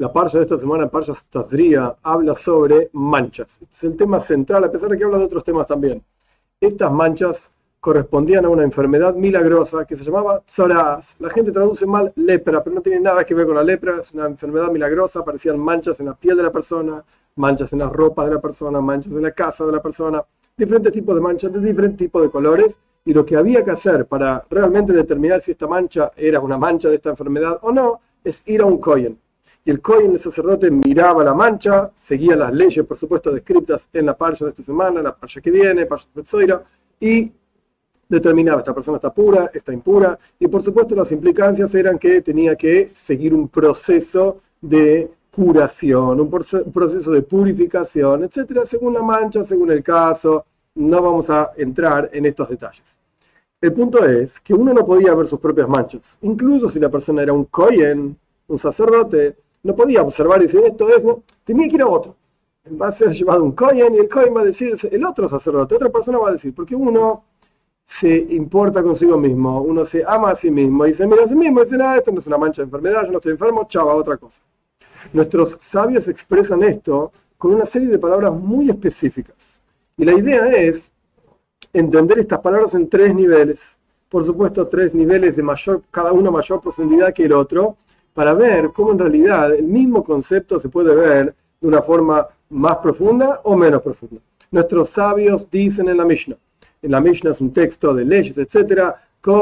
La parsha de esta semana, Parsha Tazria, habla sobre manchas. Este es el tema central, a pesar de que habla de otros temas también. Estas manchas correspondían a una enfermedad milagrosa que se llamaba tzoraz. La gente traduce mal lepra, pero no tiene nada que ver con la lepra. Es una enfermedad milagrosa, aparecían manchas en la piel de la persona, manchas en las ropas de la persona, manchas en la casa de la persona, diferentes tipos de manchas de diferentes tipos de colores. Y lo que había que hacer para realmente determinar si esta mancha era una mancha de esta enfermedad o no, es ir a un kohen. Y el kohen, el sacerdote, miraba la mancha, seguía las leyes, por supuesto, descritas en la parsha de esta semana, la parsha que viene, parsha de Betzoira, y determinaba esta persona está pura, está impura, y por supuesto las implicancias eran que tenía que seguir un proceso de curación, un proceso de purificación, etcétera, según la mancha, según el caso. No vamos a entrar en estos detalles. El punto es que uno no podía ver sus propias manchas, incluso si la persona era un kohen, un sacerdote, no podía observar y decir esto es, no, tenía que ir a otro. Va a ser llevado un kohen y el kohen va a decir, el otro sacerdote, otra persona va a decir, porque uno se importa consigo mismo, uno se ama a sí mismo y se mira a sí mismo y dice, esto no es una mancha de enfermedad, yo no estoy enfermo, chao, a otra cosa. Nuestros sabios expresan esto con una serie de palabras muy específicas. Y la idea es entender estas palabras en tres niveles. Por supuesto, tres niveles de cada uno mayor profundidad que el otro, para ver cómo en realidad el mismo concepto se puede ver de una forma más profunda o menos profunda. Nuestros sabios dicen en la Mishnah es un texto de leyes, etc.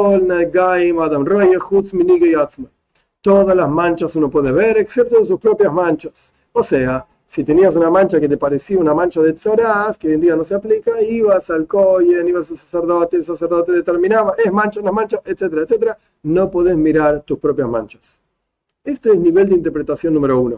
Todas las manchas uno puede ver, excepto de sus propias manchas. O sea, si tenías una mancha que te parecía una mancha de tzoraz, que hoy en día no se aplica, ibas al kohen, ibas al sacerdote, el sacerdote determinaba, es mancha, no es mancha, etcétera, etcétera. No podés mirar tus propias manchas. Este es el nivel de interpretación número 1.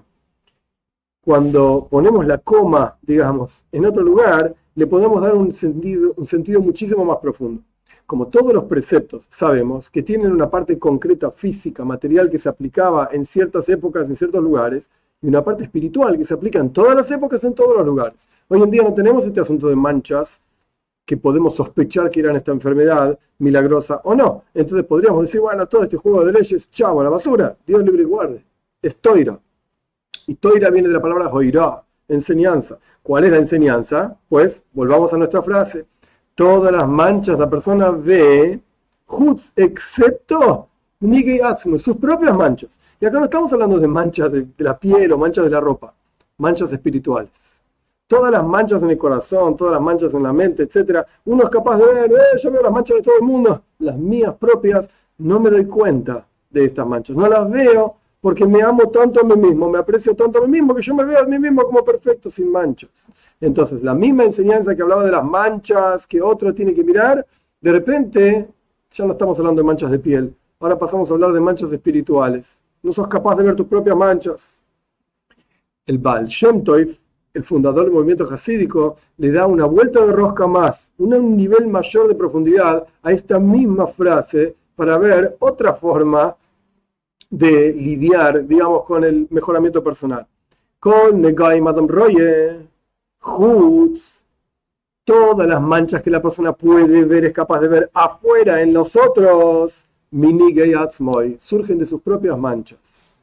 Cuando ponemos la coma, digamos, en otro lugar, le podemos dar un sentido muchísimo más profundo. Como todos los preceptos sabemos que tienen una parte concreta, física, material que se aplicaba en ciertas épocas, en ciertos lugares, y una parte espiritual que se aplica en todas las épocas, en todos los lugares. Hoy en día no tenemos este asunto de manchas que podemos sospechar que eran esta enfermedad milagrosa o no. Entonces podríamos decir, bueno, todo este juego de leyes, chavo, a la basura, Dios libre y guarde. Es toira. Y toira viene de la palabra hoirá, enseñanza. ¿Cuál es la enseñanza? Pues, volvamos a nuestra frase. Todas las manchas la persona ve, excepto nigei atzmo, sus propias manchas. Y acá no estamos hablando de manchas de la piel o manchas de la ropa, manchas espirituales. Todas las manchas en el corazón, todas las manchas en la mente, etc. Uno es capaz de ver, yo veo las manchas de todo el mundo, las mías propias, no me doy cuenta de estas manchas. No las veo porque me amo tanto a mí mismo, me aprecio tanto a mí mismo, que yo me veo a mí mismo como perfecto, sin manchas. Entonces, la misma enseñanza que hablaba de las manchas que otro tiene que mirar, de repente ya no estamos hablando de manchas de piel, ahora pasamos a hablar de manchas espirituales. No sos capaz de ver tus propias manchas. El Baal Shem Tov, el fundador del movimiento jasídico, le da una vuelta de rosca más, un nivel mayor de profundidad a esta misma frase para ver otra forma de lidiar, digamos, con el mejoramiento personal. Con Negai Madame Roye, Hutz, todas las manchas que la persona puede ver, es capaz de ver afuera en los otros, Minigei Atzmoi, surgen de sus propias manchas.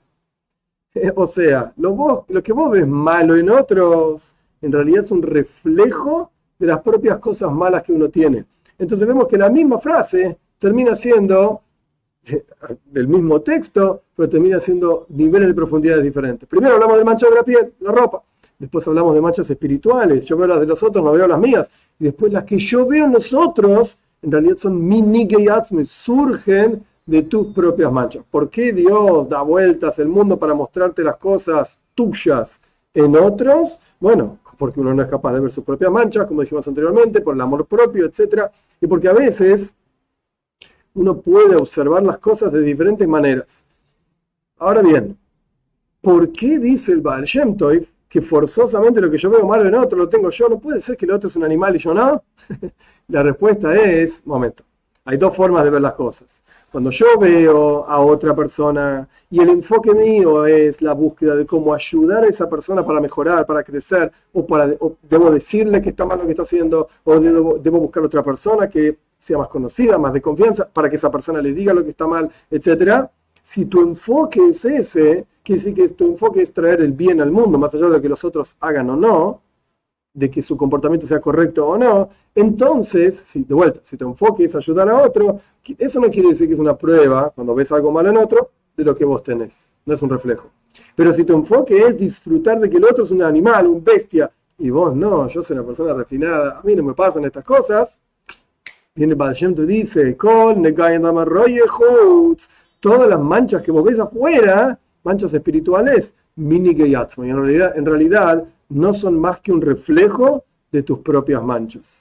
O sea, lo que vos ves malo en otros, en realidad es un reflejo de las propias cosas malas que uno tiene. Entonces vemos que la misma frase termina siendo del mismo texto, pero termina siendo niveles de profundidades diferentes. Primero hablamos de manchas de la piel, la ropa. Después hablamos de manchas espirituales. Yo veo las de los otros, no veo las mías. Y después las que yo veo en los otros, en realidad son minigei atzmi, surgen de tus propias manchas. ¿Por qué Dios da vueltas el mundo para mostrarte las cosas tuyas en otros? Bueno, porque uno no es capaz de ver sus propias manchas, como dijimos anteriormente, por el amor propio, etc. Y porque a veces uno puede observar las cosas de diferentes maneras. Ahora bien, ¿por qué dice el Baal Shem Tov que forzosamente lo que yo veo malo en otro lo tengo yo? ¿No puede ser que el otro es un animal y yo no? La respuesta es, momento, hay dos formas de ver las cosas. Cuando yo veo a otra persona y el enfoque mío es la búsqueda de cómo ayudar a esa persona para mejorar, para crecer, o debo decirle que está mal lo que está haciendo, o debo buscar otra persona que sea más conocida, más de confianza, para que esa persona le diga lo que está mal, etc. Si tu enfoque es ese, quiere decir que tu enfoque es traer el bien al mundo, más allá de lo que los otros hagan o no, de que su comportamiento sea correcto o no, entonces, si, de vuelta, si tu enfoque es ayudar a otro, eso no quiere decir que es una prueba, cuando ves algo malo en otro, de lo que vos tenés. No es un reflejo. Pero si tu enfoque es disfrutar de que el otro es un animal, un bestia, y vos no, yo soy una persona refinada, a mí no me pasan estas cosas, viene Baal Shem Tov dice, todas las manchas que vos ves afuera, manchas espirituales, mini y en realidad no son más que un reflejo de tus propias manchas.